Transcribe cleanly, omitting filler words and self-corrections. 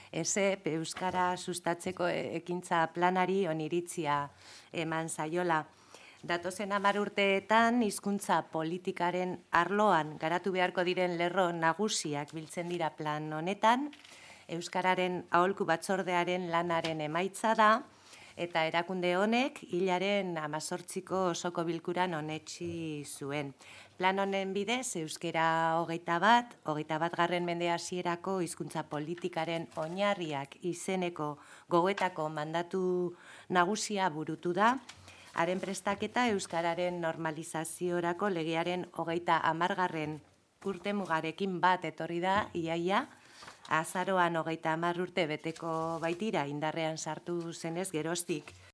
ESEP Euskara sustatzeko ekintza planari oniritzia eman zaiola. Datozen 10 urteetan hizkuntza politikaren arloan garatu beharko diren lerro nagusiak biltzen dira plan honetan, Euskararen aholku batzordearen lanaren emaitza da, eta erakunde honek hilaren 18ko osoko bilkuran onetsi zuen. Plan honen bidez, Euskara 21. Mende hasierako hizkuntza politikaren oinarriak izeneko gogoetako mandatu nagusia burutu da, haren prestaketa Euskararen normalizaziorako legearen 30. urtemugarekin bat etorri da, iaia, azaroan 30 urte beteko baitira indarrean sartu zenez geroztik.